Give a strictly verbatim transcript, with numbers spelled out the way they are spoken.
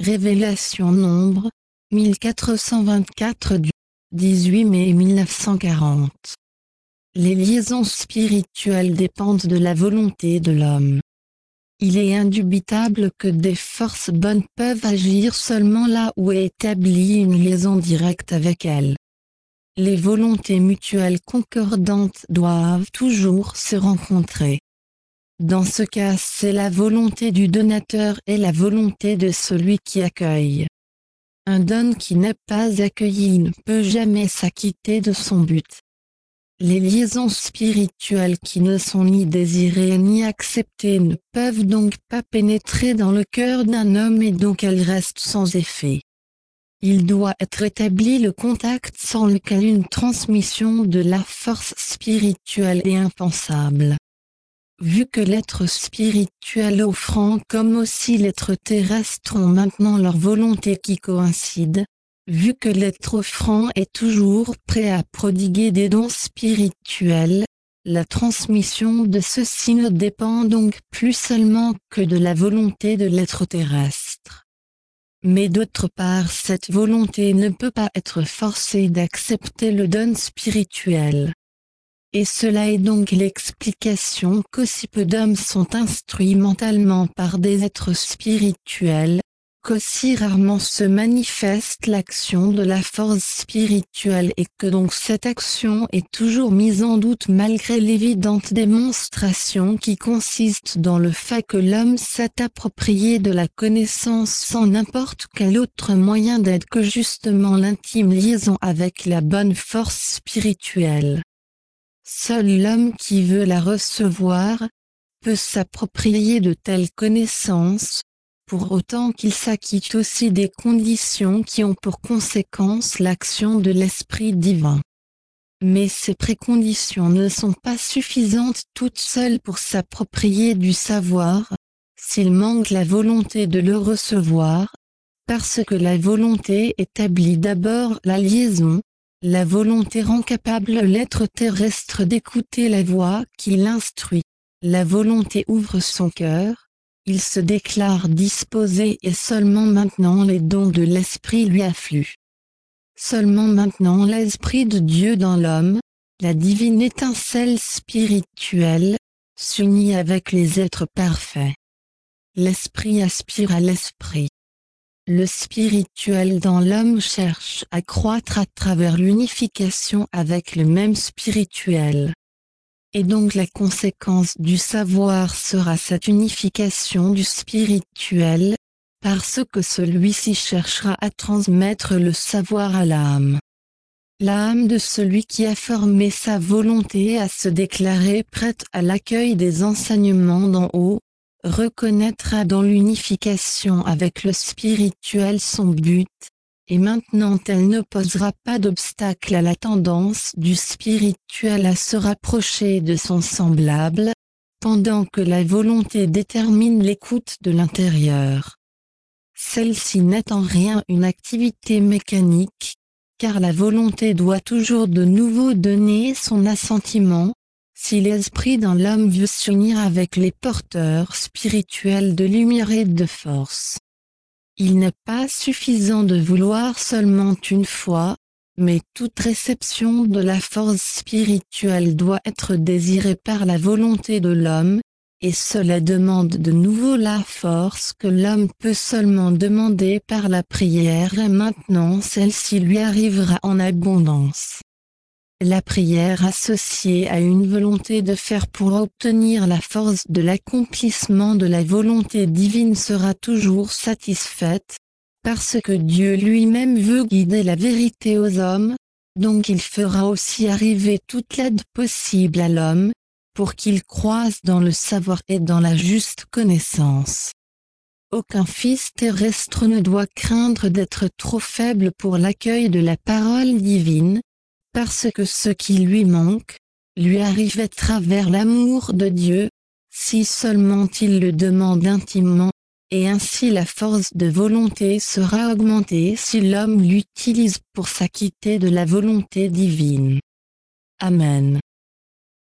Révélation Nombre, mille quatre cent vingt-quatre du dix-huit mai mille neuf cent quarante. Les liaisons spirituelles dépendent de la volonté de l'homme. Il est indubitable que des forces bonnes peuvent agir seulement là où est établie une liaison directe avec elles. Les volontés mutuelles concordantes doivent toujours se rencontrer. Dans ce cas, c'est la volonté du donateur et la volonté de celui qui accueille. Un don qui n'est pas accueilli ne peut jamais s'acquitter de son but. Les liaisons spirituelles qui ne sont ni désirées ni acceptées ne peuvent donc pas pénétrer dans le cœur d'un homme et donc elles restent sans effet. Il doit être établi le contact sans lequel une transmission de la force spirituelle est impensable. Vu que l'être spirituel offrant comme aussi l'être terrestre ont maintenant leur volonté qui coïncide, vu que l'être offrant est toujours prêt à prodiguer des dons spirituels, la transmission de ceux-ci ne dépend donc plus seulement que de la volonté de l'être terrestre. Mais d'autre part, cette volonté ne peut pas être forcée d'accepter le don spirituel. Et cela est donc l'explication qu'aussi peu d'hommes sont instruits mentalement par des êtres spirituels, qu'aussi rarement se manifeste l'action de la force spirituelle et que donc cette action est toujours mise en doute malgré l'évidente démonstration qui consiste dans le fait que l'homme s'est approprié de la connaissance sans n'importe quel autre moyen d'aide que justement l'intime liaison avec la bonne force spirituelle. Seul l'homme qui veut la recevoir peut s'approprier de telles connaissances, pour autant qu'il s'acquitte aussi des conditions qui ont pour conséquence l'action de l'Esprit divin. Mais ces préconditions ne sont pas suffisantes toutes seules pour s'approprier du savoir, s'il manque la volonté de le recevoir, parce que la volonté établit d'abord la liaison. La volonté rend capable l'être terrestre d'écouter la voix qui l'instruit. La volonté ouvre son cœur, il se déclare disposé et seulement maintenant les dons de l'Esprit lui affluent. Seulement maintenant l'Esprit de Dieu dans l'homme, la divine étincelle spirituelle, s'unit avec les êtres parfaits. L'Esprit aspire à l'Esprit. Le spirituel dans l'homme cherche à croître à travers l'unification avec le même spirituel. Et donc la conséquence du savoir sera cette unification du spirituel, parce que celui-ci cherchera à transmettre le savoir à l'âme. L'âme de celui qui a formé sa volonté à se déclarer prête à l'accueil des enseignements d'en haut, reconnaîtra dans l'unification avec le spirituel son but, et maintenant elle ne posera pas d'obstacle à la tendance du spirituel à se rapprocher de son semblable, pendant que la volonté détermine l'écoute de l'intérieur. Celle-ci n'est en rien une activité mécanique, car la volonté doit toujours de nouveau donner son assentiment. Si l'esprit dans l'homme veut s'unir avec les porteurs spirituels de lumière et de force, il n'est pas suffisant de vouloir seulement une fois, mais toute réception de la force spirituelle doit être désirée par la volonté de l'homme, et cela demande de nouveau la force que l'homme peut seulement demander par la prière et maintenant celle-ci lui arrivera en abondance. La prière associée à une volonté de faire pour obtenir la force de l'accomplissement de la volonté divine sera toujours satisfaite, parce que Dieu lui-même veut guider la vérité aux hommes, donc il fera aussi arriver toute l'aide possible à l'homme, pour qu'il croise dans le savoir et dans la juste connaissance. Aucun fils terrestre ne doit craindre d'être trop faible pour l'accueil de la parole divine, parce que ce qui lui manque, lui arrive à travers l'amour de Dieu, si seulement il le demande intimement, et ainsi la force de volonté sera augmentée si l'homme l'utilise pour s'acquitter de la volonté divine. Amen.